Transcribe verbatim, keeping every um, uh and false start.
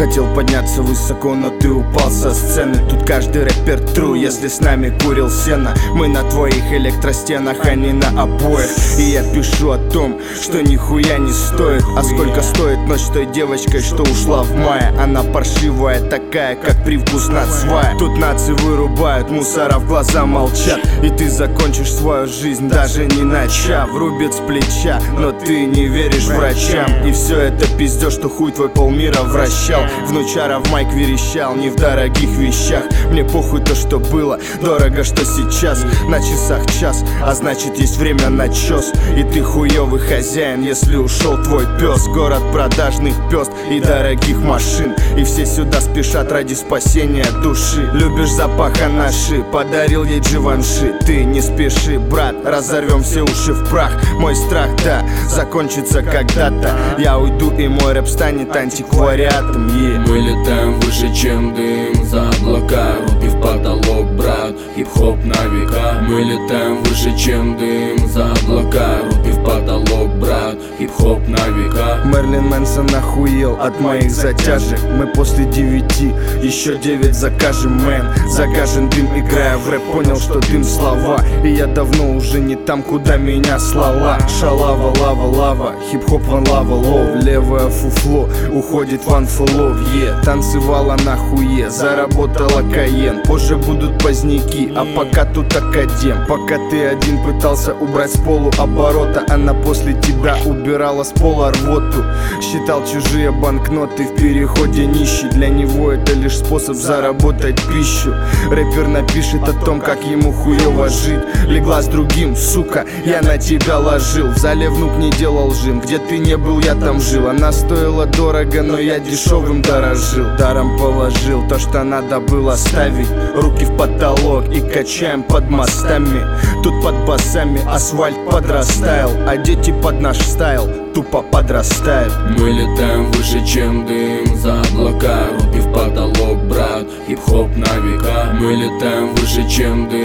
Хотел подняться высоко, но ты упал со сцены. Тут каждый рэпер true, если с нами курил сено. Мы на твоих электростенах, а не на обоих. И я пишу о том, что нихуя не стоит. А сколько стоит ночь с той девочкой, что ушла в мае? Она паршивая такая, как привкус нацвая. Тут нации вырубают, мусора в глаза молчат. И ты закончишь свою жизнь, даже не начав. Рубит с плеча, но ты не веришь врачам. И все это пиздёж, что хуй твой полмира вращал. Внучара в майк верещал, не в дорогих вещах. Мне похуй то, что было, дорого, что сейчас. На часах час, а значит есть время на чёс. И ты хуёвый хозяин, если ушел твой пес. Город продажных пёст и дорогих машин. И все сюда спешат ради спасения души. Любишь запах анаши, подарил ей Дживанши. Ты не спеши, брат, разорвем все уши в прах. Мой страх, да, закончится когда-то. Я уйду и мой рэп станет антиквариатом, yeah. Мы летаем выше, чем дым за облака. Руки в потолок, брат, хип-хоп на века. Мы летаем выше, чем дым за облака. Руки в потолок, брат, хип-хоп на века. Мерлин Мэнсон охуел от моих затяжек. Мы после девяти, еще девять закажем, мэн. Загажен дым, играя в рэп, понял, что дым слова. И я давно уже не там, куда меня слала. Шалава, лава, лава, хип-хоп ван лава лов. Левое фуфло уходит в анфолов, е. Танцевала нахуе, заработала каен. Позже будут поздняки, а пока тут академ. Пока ты один пытался убрать с полуоборота, она после тебя убирала с пола рвоту. Считал чужие банкноты в переходе нищий. Для него это лишь способ заработать пищу. Рэпер напишет о том, как ему хуёво жить. Легла с другим, сука, я на тебя ложил. В зале внук не делал жим, где ты не был, я там жил. Она стоила дорого, но я дешевым дорожил. Даром положил то, что надо было ставить. Руки в потолок и качаем под мостами. Тут под басами асфальт подрастаял, а дети под наш стайл тупо подрастают. Мы летаем выше, чем дым за облака. Руки в потолок, брат, хип-хоп на века. Мы летаем выше, чем дым